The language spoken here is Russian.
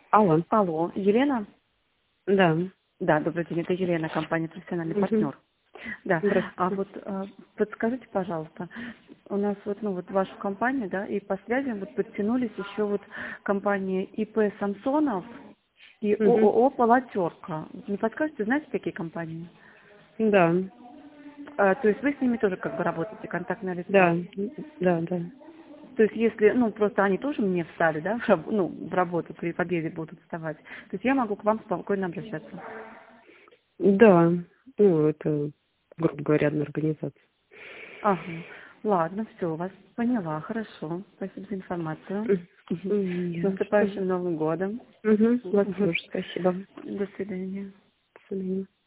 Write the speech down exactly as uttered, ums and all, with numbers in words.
Алло. Алло, Елена? Да. Да, добрый день, это Елена, компания «Профессиональный Мгм. партнер». Да, а Здравствуйте. вот э, подскажите, пожалуйста, у нас вот, ну вот ваша компания, да, и по связям вот подтянулись еще вот компании И П Самсонов и О Мгм. О О «Полотерка». Не подскажете, знаете такие компании? Да. А, то есть вы с ними тоже как бы работаете, контактное лицо? Да. Да, да. То есть если, ну, просто они тоже мне встали, да, в, раб- ну, в работу при победе будут вставать, то есть я могу к вам спокойно обращаться. Да. Ну, это, грубо говоря, одна организация. Ага. Ладно, все, вас поняла, хорошо. Спасибо за информацию. Мгм. Мгм. С Ясно. наступающим Новым годом. Угу. Вас Мгм. тоже спасибо. До свидания. До свидания.